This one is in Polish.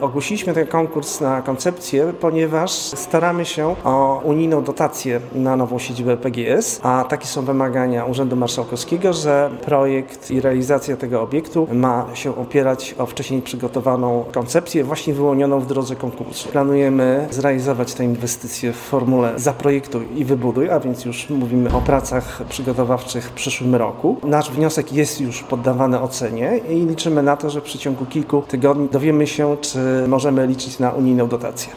Ogłosiliśmy ten konkurs na koncepcję, ponieważ staramy się o unijną dotację na nową siedzibę PGS, a takie są wymagania Urzędu Marszałkowskiego, że projekt i realizacja tego obiektu ma się opierać o wcześniej przygotowaną koncepcję, właśnie wyłonioną w drodze konkursu. Planujemy zrealizować tę inwestycję w formule zaprojektuj i wybuduj, a więc już mówimy o pracach przygotowawczych w przyszłym roku. Nasz wniosek jest już poddawany ocenie i liczymy na to, że w przeciągu kilku tygodni dowiemy się, czy możemy liczyć na unijną dotację.